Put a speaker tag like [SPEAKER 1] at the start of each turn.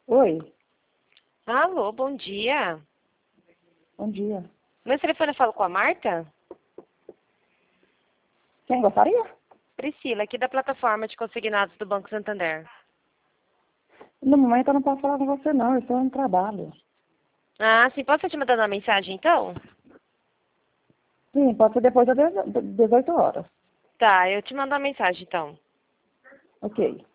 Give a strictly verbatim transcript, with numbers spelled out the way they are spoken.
[SPEAKER 1] Oi,
[SPEAKER 2] Alô, bom dia.
[SPEAKER 1] bom dia.
[SPEAKER 2] Meu telefone eu falo com a Marta?
[SPEAKER 1] Quem gostaria?
[SPEAKER 2] Priscila, aqui da plataforma de consignados do Banco Santander.
[SPEAKER 1] No momento eu não posso falar com você não, eu estou no trabalho.
[SPEAKER 2] Ah, sim, posso te mandar uma mensagem então?
[SPEAKER 1] Sim, pode ser depois das dezoito horas.
[SPEAKER 2] Tá, eu te mando uma mensagem então.
[SPEAKER 1] Ok.